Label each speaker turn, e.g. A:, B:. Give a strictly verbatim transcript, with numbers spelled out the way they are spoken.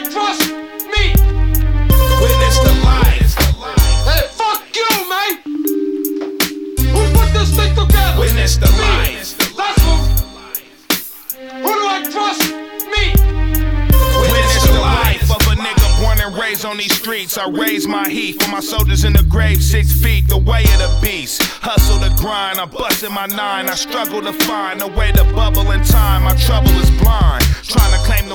A: I trust me?
B: Witness the life.
A: Hey, fuck you, man! Who put this thing together?
B: Witness the life.
A: That's who. Who do I trust? Me.
B: Witness the life of a nigga born and raised on these streets. I raise my heat for my soldiers in the grave, six feet, the way of the beast. Hustle to grind, I'm busting my nine. I struggle to find a way to bubble in time. My trouble is blind, trying to claim the